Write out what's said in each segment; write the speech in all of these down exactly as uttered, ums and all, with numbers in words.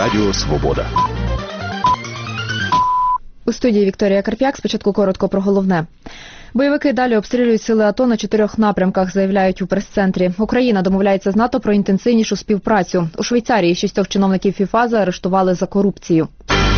Радіо Свобода. У студії Вікторія Карп'як. Спочатку коротко про головне. Бойовики далі обстрілюють сили АТО на чотирьох напрямках, заявляють у прес-центрі. Україна домовляється з НАТО про інтенсивнішу співпрацю. У Швейцарії шістьох чиновників ФІФА заарештували за корупцію.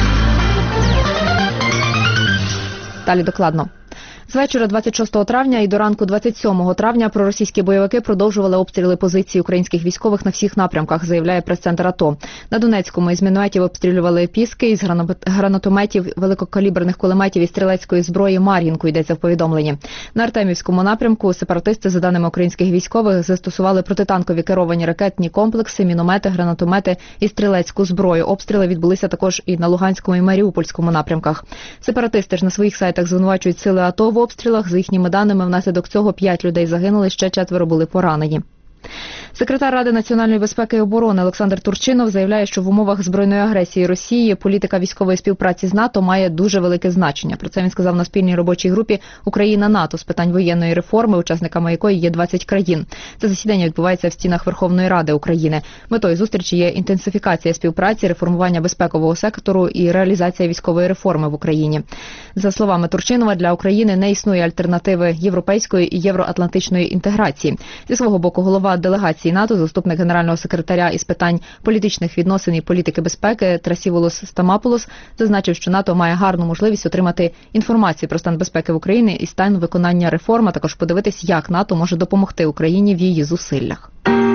Далі докладно. З вечора двадцять шостого травня і до ранку двадцять сьомого травня проросійські бойовики продовжували обстріли позицій українських військових на всіх напрямках, заявляє прес-центр АТО. На Донецькому із мінометів обстрілювали Піски, із гранатометів, великокаліберних кулеметів і стрілецької зброї Мар'їнку, йдеться в повідомленні. На Артемівському напрямку сепаратисти, за даними українських військових, застосували протитанкові керовані ракетні комплекси, міномети, гранатомети і стрілецьку зброю. Обстріли відбулися також і на Луганському і Маріупольському напрямках. Сепаратисти ж на своїх сайтах звинувачують сили АТО в обстрілах. За їхніми даними, внаслідок цього п'ять людей загинули, ще четверо були поранені. Секретар Ради національної безпеки і оборони Олександр Турчинов заявляє, що в умовах збройної агресії Росії політика військової співпраці з НАТО має дуже велике значення. Про це він сказав на спільній робочій групі Україна-НАТО з питань воєнної реформи, учасниками якої є двадцять країн. Це засідання відбувається в стінах Верховної Ради України. Метою зустрічі є інтенсифікація співпраці, реформування безпекового сектору і реалізація військової реформи в Україні. За словами Турчинова, для України не існує альтернативи європейської і євроатлантичної інтеграції. Зі свого боку, голова делегації НАТО, заступник генерального секретаря із питань політичних відносин і політики безпеки Трасіволос Стамапулос зазначив, що НАТО має гарну можливість отримати інформацію про стан безпеки в Україні і стан виконання реформ, а також подивитись, як НАТО може допомогти Україні в її зусиллях.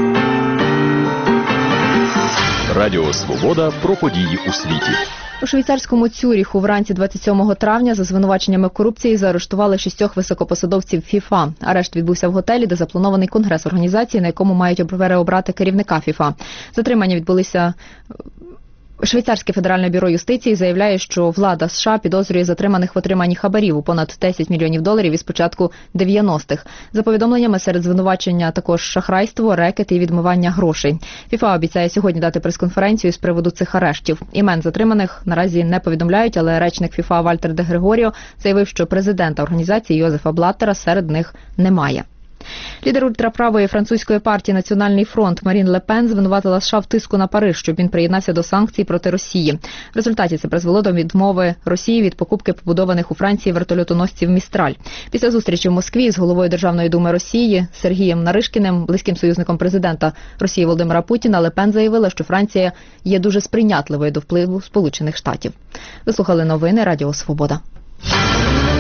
Радіо Свобода про події у світі. У швейцарському Цюріху вранці двадцять сьомого травня за звинуваченнями в корупції заарештували шістьох високопосадовців ФІФА. Арешт відбувся в готелі, де запланований конгрес організації, на якому мають переобрати керівника ФІФА. Затримання відбулися... Швейцарське федеральне бюро юстиції заявляє, що влада США підозрює затриманих в отриманні хабарів у понад десять мільйонів доларів із початку дев'яностих. За повідомленнями, серед звинувачення також шахрайство, рекет і відмивання грошей. ФІФА обіцяє сьогодні дати прес-конференцію з приводу цих арештів. Імен затриманих наразі не повідомляють, але речник ФІФА Вальтер де Грегоріо заявив, що президента організації Йозефа Блаттера серед них немає. Лідер ультраправої французької партії «Національний фронт» Марін Ле Пен звинуватила США в тиску на Париж, щоб він приєднався до санкцій проти Росії. В результаті це призвело до відмови Росії від покупки побудованих у Франції вертольотоносців «Містраль». Після зустрічі в Москві з головою Державної думи Росії Сергієм Наришкіним, близьким союзником президента Росії Володимира Путіна, Ле Пен заявила, що Франція є дуже сприйнятливою до впливу Сполучених Штатів. Ви слухали новини Радіо Свобода.